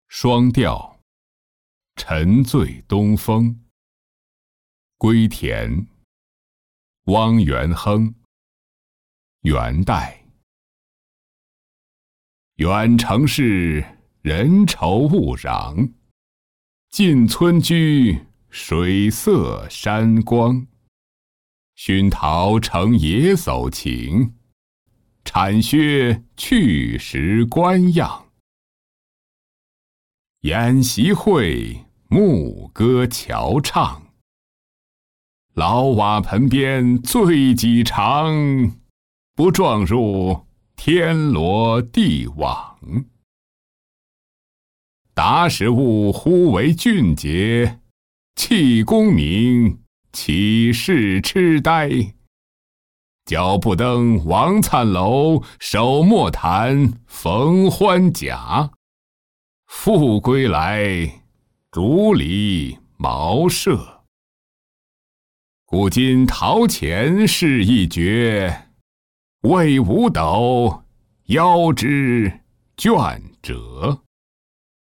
双调，沉醉东风。归田，汪元亨。元代。远城市，人稠物攘；近村居，水色山光。熏陶成野叟情，铲削去时官样。宴席会，牧歌樵唱。老瓦盆边醉几场，不撞入天罗地网。达时务忽为俊杰，弃功名，岂是痴呆？脚不登王粲楼，手莫弹逢欢甲。复归来，竹篱茅舍。古今陶钱是一绝，为五斗，邀之卷折。